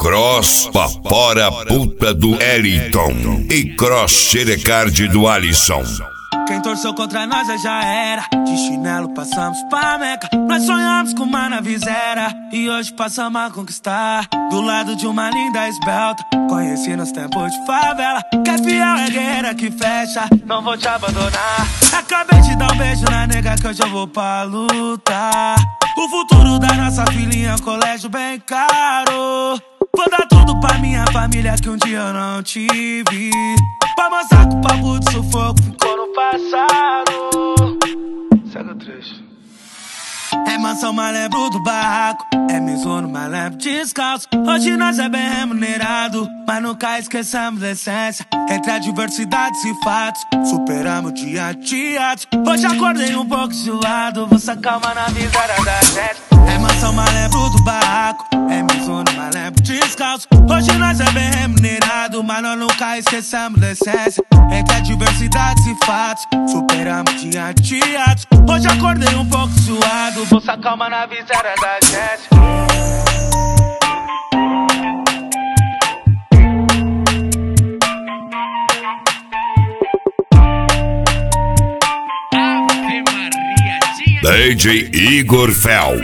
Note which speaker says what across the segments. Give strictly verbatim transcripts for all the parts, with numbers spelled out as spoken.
Speaker 1: Cross papora puta do Eliton e cross xerecard do Alisson.
Speaker 2: Quem torceu contra nós já era. De chinelo passamos pra Meca. Nós sonhamos com uma navizeira e hoje passamos a conquistar. Do lado de uma linda esbelta, conheci nos tempos de favela. Que é fiel, é guerreira que fecha, não vou te abandonar. Acabei de dar um beijo na nega que hoje eu vou pra lutar. O futuro da nossa filhinha, colégio bem caro. Vou dar tudo pra minha família que um dia eu não tive. Pra mostrar que o papo de sufoco ficou no passado. Segue o trecho. É mansão, mas lembro do barraco. É misono, mas lembro descalço. Hoje nós é bem remunerado, mas nunca esquecemos da essência. Entre adversidades e fatos, superamos dia a dia. Hoje acordei um pouco zoado, vou sacar uma na miséria da gente. É mansão, mas lembro do barraco. É misono, mas lembro descalço. Hoje nós é bem remunerado, mas nós nunca esquecemos da essência. Entre adversidades e fatos, superamos dia a dia. Hoje acordei um pouco zoado, vou sacar uma na miséria da gente.
Speaker 1: D J Igor Fel.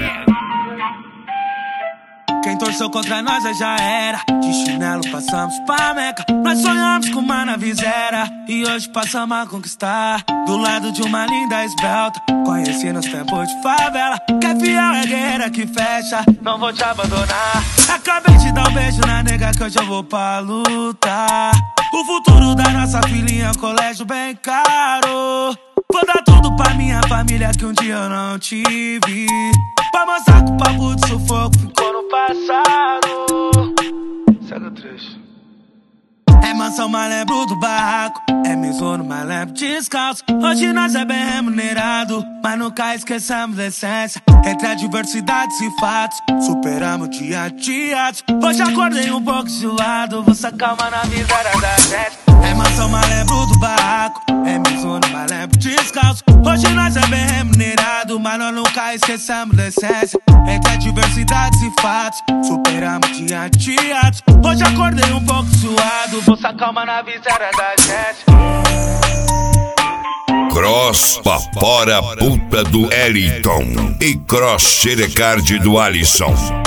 Speaker 2: Quem torceu contra nós já era. De chinelo passamos pra Meca. Nós sonhamos com uma navizeira e hoje passamos a conquistar. Do lado de uma linda esbelta, conheci nos tempos de favela. Que é fiel, é guerreira que fecha, não vou te abandonar. Acabei de dar um beijo na nega que hoje eu vou pra lutar. O futuro da nossa filhinha, colégio bem caro. Vou dar tudo pra minha família que um dia eu não tive. Pra mostrar que o papo de sufoco ficou no passado. Segue o trecho. É mansão, mas lembro do barraco. É misono, mas lembro descalço. Hoje nós é bem remunerado, mas nunca esquecemos da essência. Entre adversidades e fatos, superamos dia a dia. Hoje acordei um pouco zoado, vou sacar uma na miséria da gente. É mansão, mas lembro do barraco. É misono, mas lembro descalço. Hoje nós é bem remunerado, mas nós nunca esquecemos da essência. Entre adversidades e fatos, superamos dia a dia. Hoje acordei um pouco zoado, vou sacar uma na miséria da gente.
Speaker 1: Cross papora puta do Eliton e cross xerecard do Alisson.